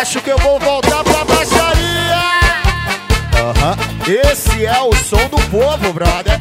acho que eu vou voltar pra baixaria. Esse é o som do povo, brother.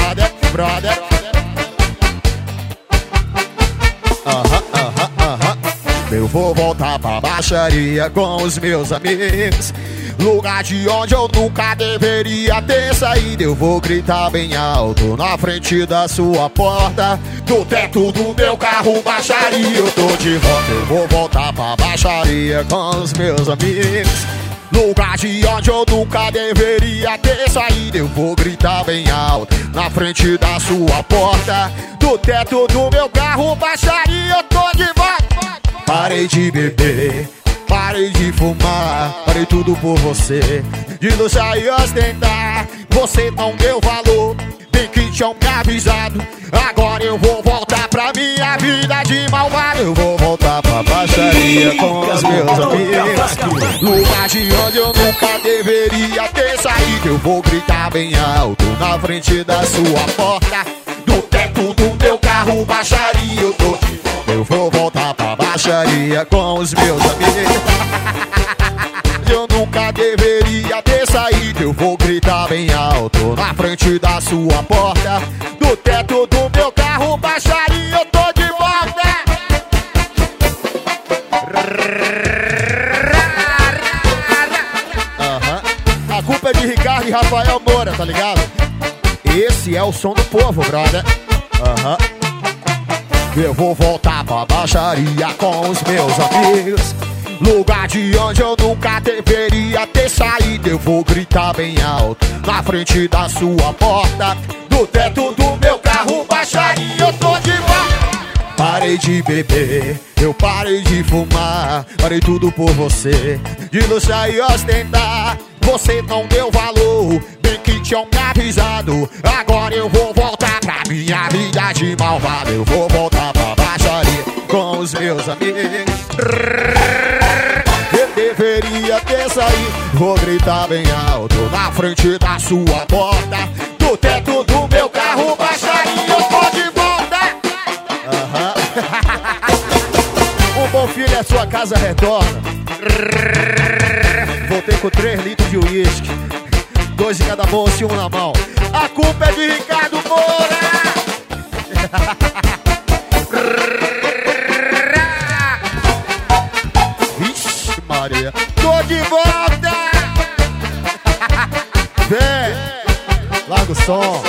Eu vou voltar pra baixaria com os meus amigos, lugar de onde eu nunca deveria ter saído. Eu vou gritar bem alto na frente da sua porta, do teto do meu carro, baixaria, eu tô de volta. Eu vou voltar pra baixaria com os meus amigos, lugar de onde eu nunca deveria ter saído. Eu vou gritar bem alto na frente da sua porta, do teto do meu carro, baixaria, eu tô de volta. Parei de beber, parei de fumar, parei tudo por você, de luxar e ostentar. Você não deu valor, bem que tinham me avisado. Agora eu vou voltar pra minha vida de malvado. Eu vou voltar pra baixaria com os meus amigos, lugar de onde eu nunca deveria ter saído. Eu vou gritar bem alto na frente da sua porta, do teto do meu carro, baixaria, eu tô de volta. Eu vou voltar pra baixaria com os meus amigos, eu nunca deveria ter saído. Eu vou gritar bem alto na frente da sua porta, do teto do meu carro, baixaria, eu tô de volta. A culpa é de Ricardo e Rafael Moura, tá ligado? Esse é o som do povo, brother. Eu vou voltar pra baixaria com os meus amigos, lugar de onde eu nunca deveria ter saído. Eu vou gritar bem alto na frente da sua porta, do teto do meu carro, baixaria, eu tô de volta. Parei de beber, eu parei de fumar, parei tudo por você, de luxar e ostentar. Você não deu valor, bem que tinham me avisado. Agora eu vou voltar pra minha vida de malvado. Eu vou voltar pra baixaria com os meus amigos, eu deveria ter saído. Vou gritar bem alto na frente da sua porta, do teto do meu carro, baixaria, eu tô de volta. Um bom filho é sua casa retorna. Voltei com 3 litros de uísque, 2 em cada bolsa e 1 na mão. A culpa é de Ricardo Moura. Vixe Maria, tô de volta. Vem, larga o som.